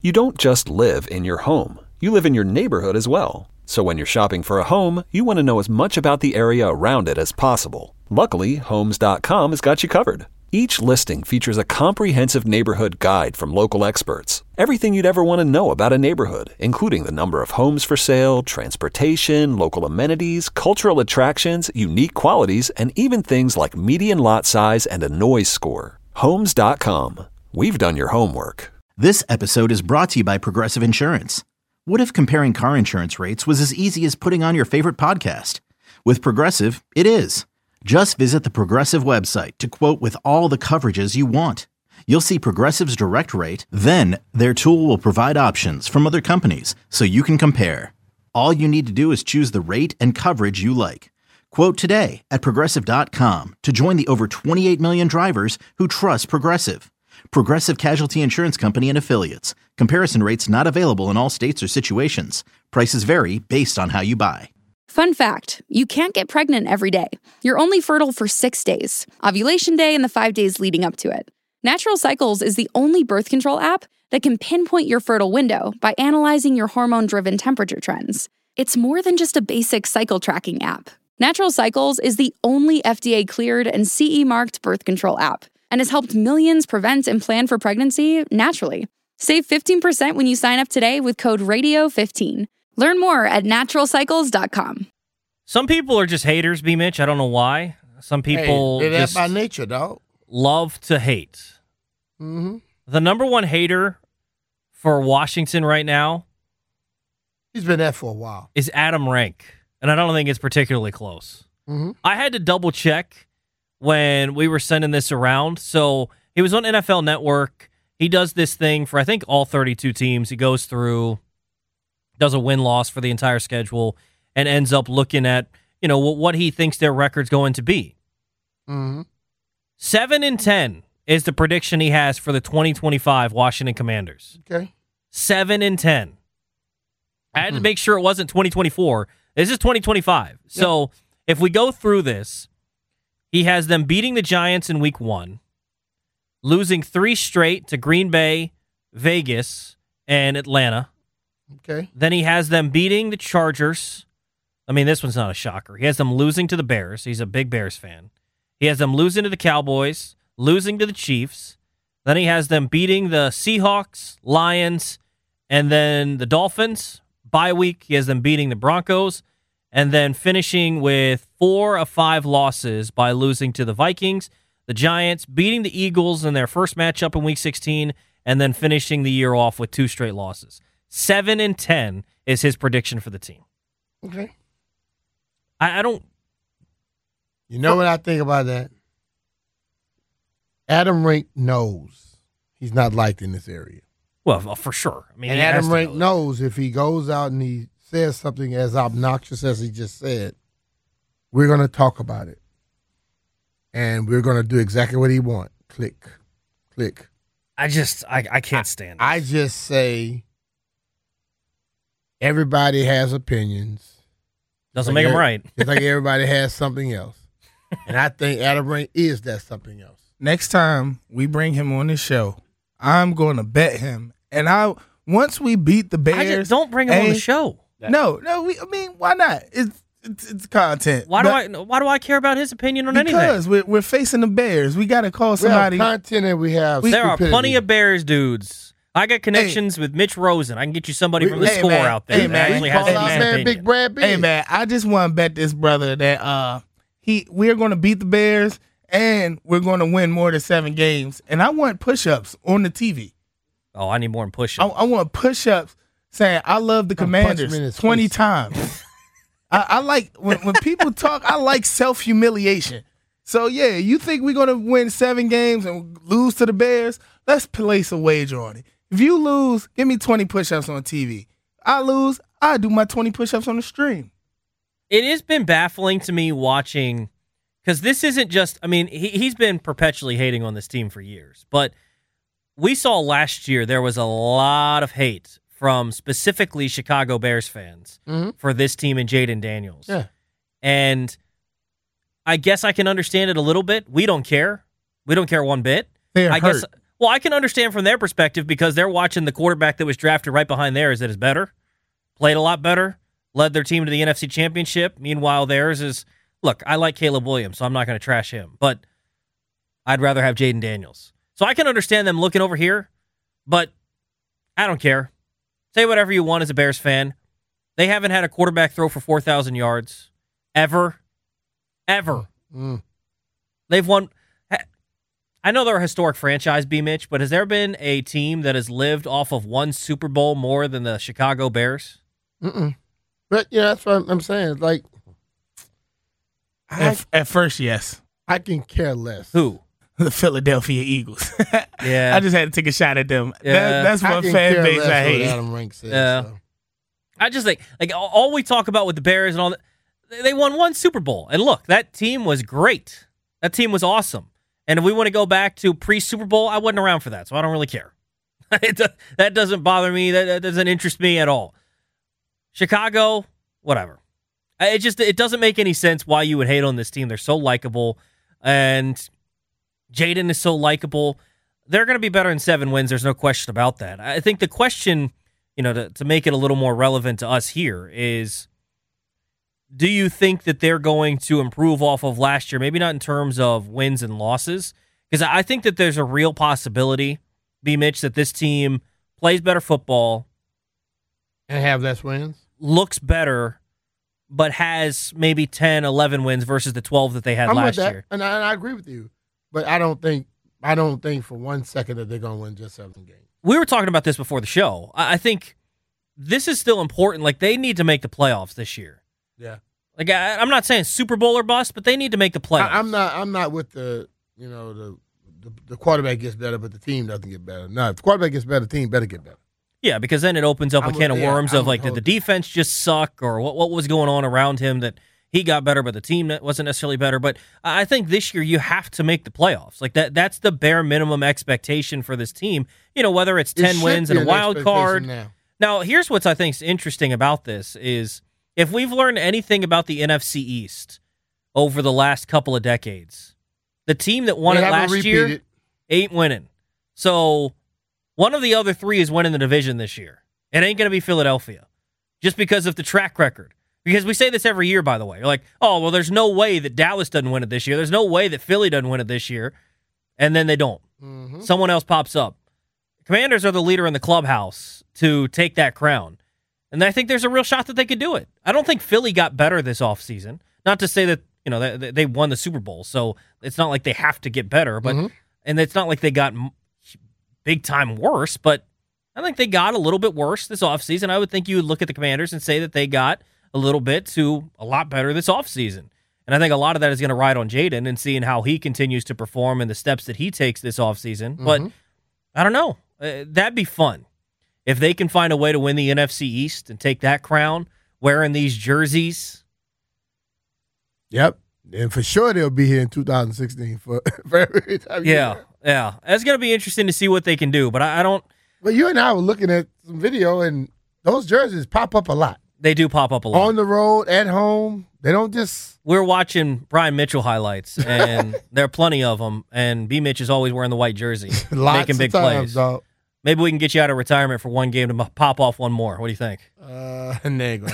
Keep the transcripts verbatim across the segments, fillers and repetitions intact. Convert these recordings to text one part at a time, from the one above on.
You don't just live in your home. You live in your neighborhood as well. So when you're shopping for a home, you want to know as much about the area around it as possible. Luckily, Homes dot com has got you covered. Each listing features a comprehensive neighborhood guide from local experts. Everything you'd ever want to know about a neighborhood, including the number of homes for sale, transportation, local amenities, cultural attractions, unique qualities, and even things like median lot size and a noise score. Homes dot com. We've done your homework. This episode is brought to you by Progressive Insurance. What if comparing car insurance rates was as easy as putting on your favorite podcast? With Progressive, it is. Just visit the Progressive website to quote with all the coverages you want. You'll see Progressive's direct rate, then their tool will provide options from other companies so you can compare. All you need to do is choose the rate and coverage you like. Quote today at Progressive dot com to join the over twenty-eight million drivers who trust Progressive. Progressive Casualty Insurance Company and Affiliates. Comparison rates not available in all states or situations. Prices vary based on how you buy. Fun fact, you can't get pregnant every day. You're only fertile for six days, ovulation day and the five days leading up to it. Natural Cycles is the only birth control app that can pinpoint your fertile window by analyzing your hormone-driven temperature trends. It's more than just a basic cycle tracking app. Natural Cycles is the only F D A-cleared and C E-marked birth control app and has helped millions prevent and plan for pregnancy naturally. Save fifteen percent when you sign up today with code radio fifteen. Learn more at natural cycles dot com. Some people are just haters, B. Mitch. I don't know why. Some people hey, they're just that by nature, dog. love to hate. Mm-hmm. The number one hater for Washington right now, he's been there for a while, is Adam Rank, and I don't think it's particularly close. Mm-hmm. I had to double check when we were sending this around. So he was on N F L Network. He does this thing for I think all thirty-two teams. He goes through, does a win-loss for the entire schedule, and ends up looking at, you know, what he thinks their record's going to be. Mm-hmm. Seven and ten is the prediction he has for the twenty twenty-five Washington Commanders. Okay. Seven and ten. I had to make sure it wasn't twenty twenty-four. This is twenty twenty-five. Yep. So if we go through this, he has them beating the Giants in week one, losing three straight to Green Bay, Vegas, and Atlanta. Okay. Then he has them beating the Chargers. I mean, this one's not a shocker. He has them losing to the Bears. He's a big Bears fan. He has them losing to the Cowboys, losing to the Chiefs. Then he has them beating the Seahawks, Lions, and then the Dolphins. Bye week, he has them beating the Broncos, and then finishing with four of five losses by losing to the Vikings, the Giants, beating the Eagles in their first matchup in week sixteen, and then finishing the year off with two straight losses. Seven and ten is his prediction for the team. Okay. I, I don't. You know what I think about that? Adam Rank knows he's not liked in this area. Well, for sure. I mean, and he has Adam to Rank know knows if he goes out and he says something as obnoxious as he just said, we're going to talk about it. And we're going to do exactly what he wants. Click, click. I just, I, I can't stand it. I just say everybody has opinions. Doesn't like make them every, right. It's like everybody has something else. And I think Adam Rank is that something else. Next time we bring him on the show, I'm going to bet him. And I once we beat the Bears, I just don't bring him on the show. No, no. We, I mean, why not? It's it's, it's content. Why do I? Why do I care about his opinion on because anything? Because we're we're facing the Bears. We got to call somebody. We have content and we have. There stupidity. are plenty of Bears dudes. I got connections hey, with Mitch Rosen. I can get you somebody we, from the hey, score man, out there hey, that man, actually we has call a our decent man opinion. Big Brad Big. Hey man, I just want to bet this brother that uh he we're going to beat the Bears and we're going to win more than seven games. And I want push-ups on the T V. Oh, I need more than push-ups. I, I want push-ups saying I love the Don't Commanders twenty times. I, I like when when people talk. I like self-humiliation. So yeah, you think we're gonna win seven games and lose to the Bears? Let's place a wager on it. If you lose, give me twenty push-ups on T V. I lose, I do my twenty push-ups on the stream. It has been baffling to me watching, because this isn't just, I mean, he, he's been perpetually hating on this team for years, but we saw last year there was a lot of hate from specifically Chicago Bears fans mm-hmm. for this team and Jaden Daniels. Yeah. And I guess I can understand it a little bit. We don't care. We don't care one bit. They're I hurt. guess Well, I can understand from their perspective because they're watching the quarterback that was drafted right behind theirs that is better, played a lot better, led their team to the N F C Championship. Meanwhile, theirs is, look, I like Caleb Williams, so I'm not going to trash him, but I'd rather have Jaden Daniels. So I can understand them looking over here, but I don't care. Say whatever you want as a Bears fan. They haven't had a quarterback throw for four thousand yards ever. Ever. Mm. They've won. I know they're a historic franchise, B. Mitch, but has there been a team that has lived off of one Super Bowl more than the Chicago Bears? Mm-mm. But, yeah, that's what I'm saying. Like, I, At, at first, yes. I can care less. Who? The Philadelphia Eagles. Yeah. I just had to take a shot at them. Yeah. That, that's I one can fan care base less I what hate. Adam Rank says, Yeah. so. I just think, like, all- all we talk about with the Bears and all that, they won one Super Bowl. And look, that team was great. That team was awesome. And if we want to go back to pre-Super Bowl, I wasn't around for that, so I don't really care. It do- that doesn't bother me. That, that doesn't interest me at all. Chicago, whatever. It just it doesn't make any sense why you would hate on this team. They're so likable, and Jaden is so likable. They're going to be better in seven wins. There's no question about that. I think the question, you know, to, to make it a little more relevant to us here is, do you think that they're going to improve off of last year? Maybe not in terms of wins and losses, because I think that there's a real possibility, B. Mitch, that this team plays better football, And have less wins? looks better, but has maybe ten, eleven wins versus the twelve that they had I'm last with that, year. and I, and I agree with you. But I don't think I don't think for one second that they're going to win just seven games. We were talking about this before the show. I I think this is still important. Like, they need to make the playoffs this year. Yeah, Like, I, I'm not saying Super Bowl or bust, but they need to make the playoffs. I, I'm not. I'm not with the you know the, the the quarterback gets better, but the team doesn't get better. No, if the quarterback gets better, the team better get better. Yeah, because then it opens up I'm a can with- of yeah, worms I'm of, like, with did the Hogan. defense just suck, or what, what was going on around him that he got better, but the team that wasn't necessarily better. But I think this year you have to make the playoffs. Like, that that's the bare minimum expectation for this team. You know, whether it's It ten should wins be and a an wild expectation card. now. Now, here's what's I think is interesting about this is if we've learned anything about the N F C East over the last couple of decades, the team that won They it haven't last year repeated. ain't winning. So one of the other three is winning the division this year. It ain't going to be Philadelphia just because of the track record. Because we say this every year, by the way. You're like, oh, well, there's no way that Dallas doesn't win it this year. There's no way that Philly doesn't win it this year. And then they don't. Mhm. Someone else pops up. Commanders are the leader in the clubhouse to take that crown. And I think there's a real shot that they could do it. I don't think Philly got better this offseason. Not to say that, you know, they, they won the Super Bowl, so it's not like they have to get better. But Mhm. and it's not like they got m- big time worse, but I think they got a little bit worse this offseason. I would think you would look at the Commanders and say that they got a little bit to a lot better this offseason. And I think a lot of that is going to ride on Jaden and seeing how he continues to perform and the steps that he takes this offseason. But I don't know. Uh, that'd be fun. If they can find a way to win the N F C East and take that crown, wearing these jerseys. Yep, and for sure they'll be here in two thousand sixteen for, for every time. you Yeah, hear. yeah. It's going to be interesting to see what they can do. But I, I don't, But you and I were looking at some video, and those jerseys pop up a lot they do pop up a lot. on the road, at home. They don't just. We're watching Brian Mitchell highlights, and there are plenty of them. And B. Mitch is always wearing the white jersey, Lots making big of times, plays. dog. Maybe we can get you out of retirement for one game to m- pop off one more. What do you think? Uh, nigga.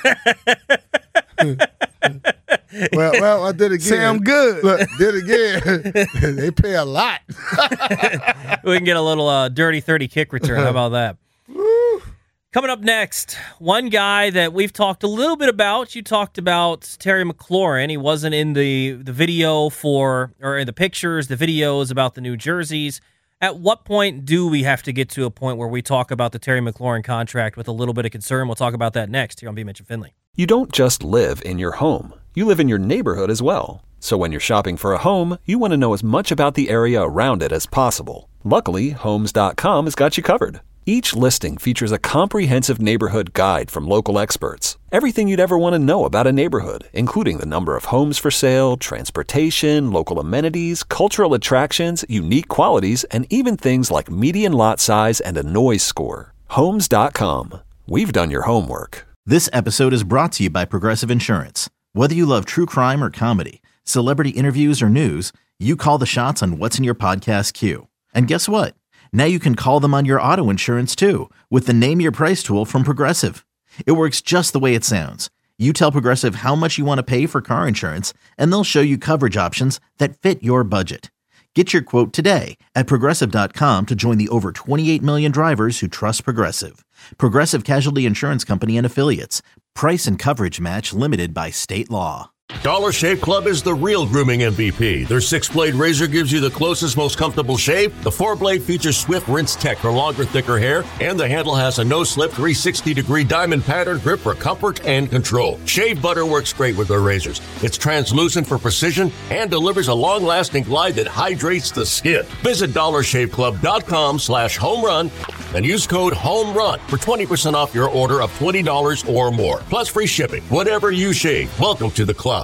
well, well, I did again. Say I'm good. Look, did again. They pay a lot. We can get a little uh, dirty thirty kick return. How about that? Coming up next, one guy that we've talked a little bit about. You talked about Terry McLaurin. He wasn't in the, the video for, or in the pictures, the videos about the new jerseys. At what point do we have to get to a point where we talk about the Terry McLaurin contract with a little bit of concern? We'll talk about that next here on B. Mitch and Finley. You don't just live in your home. You live in your neighborhood as well. So when you're shopping for a home, you want to know as much about the area around it as possible. Luckily, Homes dot com has got you covered. Each listing features a comprehensive neighborhood guide from local experts. Everything you'd ever want to know about a neighborhood, including the number of homes for sale, transportation, local amenities, cultural attractions, unique qualities, and even things like median lot size and a noise score. Homes dot com. We've done your homework. This episode is brought to you by Progressive Insurance. Whether you love true crime or comedy, celebrity interviews or news, you call the shots on what's in your podcast queue. And guess what? Now you can call them on your auto insurance too with the Name Your Price tool from Progressive. It works just the way it sounds. You tell Progressive how much you want to pay for car insurance, and they'll show you coverage options that fit your budget. Get your quote today at Progressive dot com to join the over twenty-eight million drivers who trust Progressive. Progressive Casualty Insurance Company and Affiliates. Price and coverage match limited by state law. Dollar Shave Club is the real grooming M V P. Their six-blade razor gives you the closest, most comfortable shave. The four-blade features swift rinse tech for longer, thicker hair. And the handle has a no-slip three sixty degree diamond pattern grip for comfort and control. Shave butter works great with their razors. It's translucent for precision and delivers a long-lasting glide that hydrates the skin. Visit dollar shave club dot com slash home run and use code HOMERUN for twenty percent off your order of twenty dollars or more. Plus free shipping. Whatever you shave, welcome to the club.